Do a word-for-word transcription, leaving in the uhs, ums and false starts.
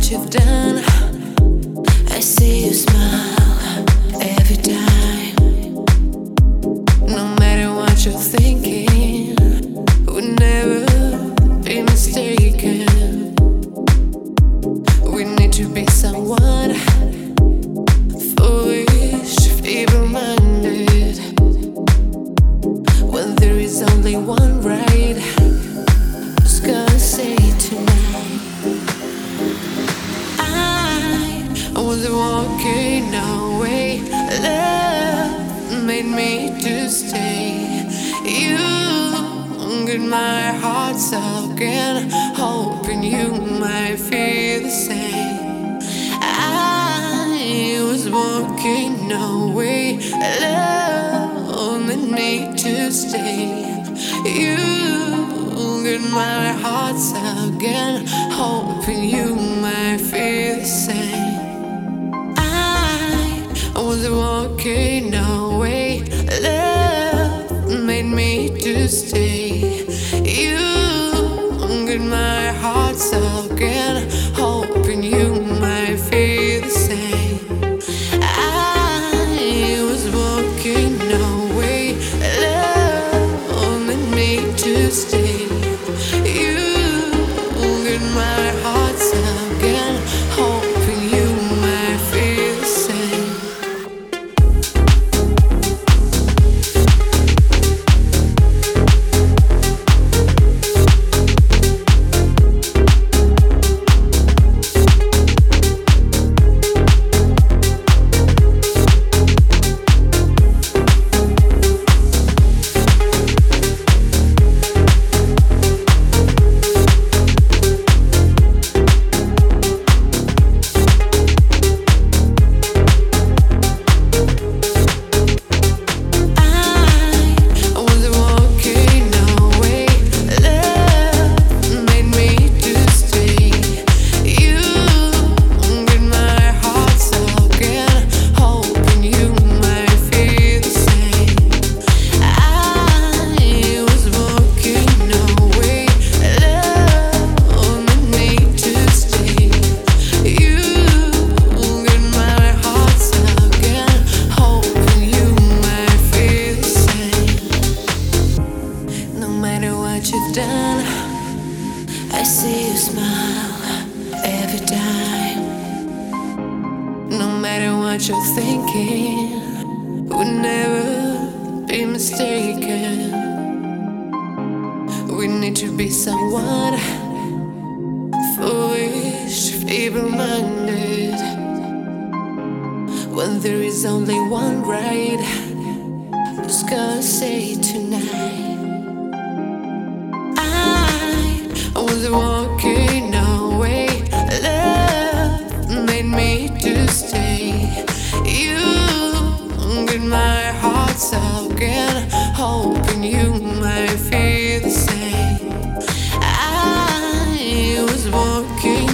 what you've done. I see you smile every time. No matter what you're thinking, we'll never be mistaken. We need to be someone foolish, feeble-minded. When there is only one right, who's gonna say tonight? I was walking away, love made me to stay. You get my heart again, hoping you might feel the same. I was walking away, love made me to stay. You get my heart again, hoping you might feel the same. I was walking away, love made me to stay. You get my heart again, hoping you might feel the same. I was walking away, love made me to stay. You get my heart again, hoping you might feel the same. You've done. I see you smile every time. No matter what you're thinking, we'll never be mistaken. We need to be someone foolish, feeble-minded. When there is only one right, who's gonna say tonight? I was walking away, love made me to stay. You get my heart again, hoping you might feel the same. I was walking